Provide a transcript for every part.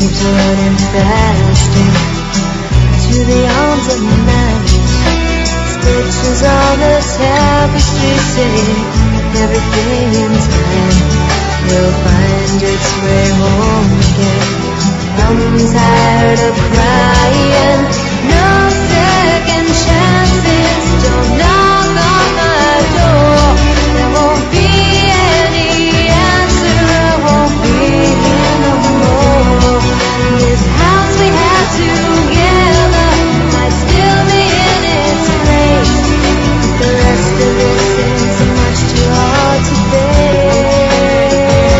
keeps running faster to the arms of night. Stitches on the tapestry say everything in time will find its way home again. I'm tired of crying, no second chances, don't knock on my door. There won't be any answer, I won't be here no more. This house we had together might still be in its place, but the rest of it seems much too hard to bear.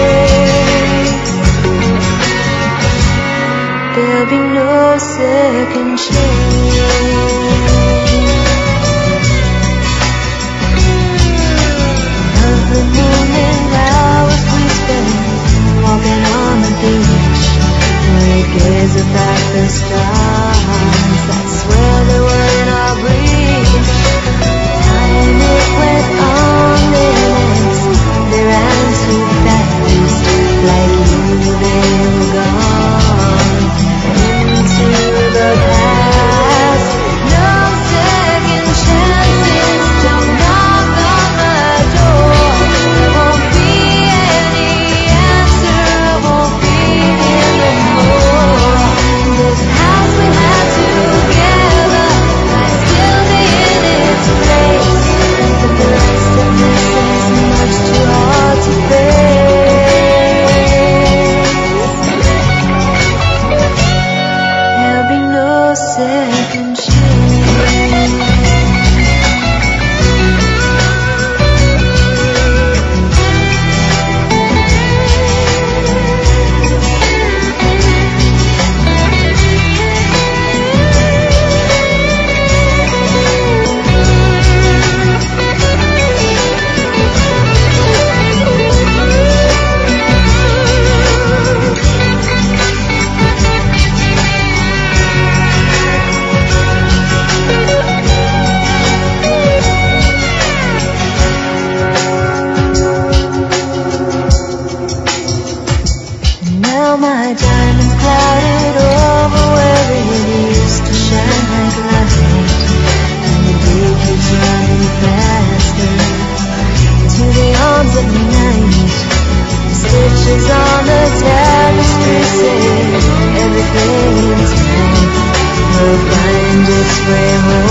There'll be no second chance. Of the morning hours we spent walking on the beach, we gaze at the stars that swell they were in our breeze. Time it went on minutes, they ran too fast, like you they were gone into the past. No second chances, don't knock on my door. There won't be any answer, I won't be here no more. This house we had together might still be in its place, but the rest of this is much too hard to face. There'll be no second chance. Now my diamond's clouded over where it used to shine like light, and the day keeps running faster to the arms of night. Stitches on the tapestry say everything in time will find its way home.